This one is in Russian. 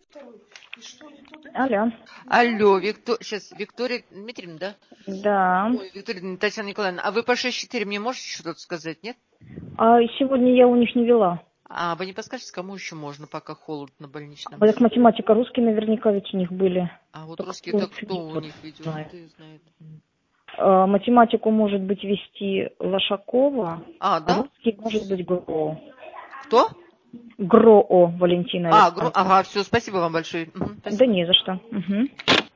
Алло. Алло, сейчас Виктория Дмитриевна, да? Да. Ой, Виктория Татьяна Николаевна, а вы по 6-4 мне можете что-то сказать, нет? А сегодня я у них не вела. А вы не подскажете, кому еще можно, пока холод на больничном? Вот математика, русский наверняка ведь у них были. А вот Только русский это кто нет, у вот, них ведет? знает. Ты знает. Математику может быть вести Лошакова, А, а да? русский может быть ГРО. Кто? ГРО Валентина Александровна. Ага, все, спасибо вам большое. Да Спасибо. не за что. Угу.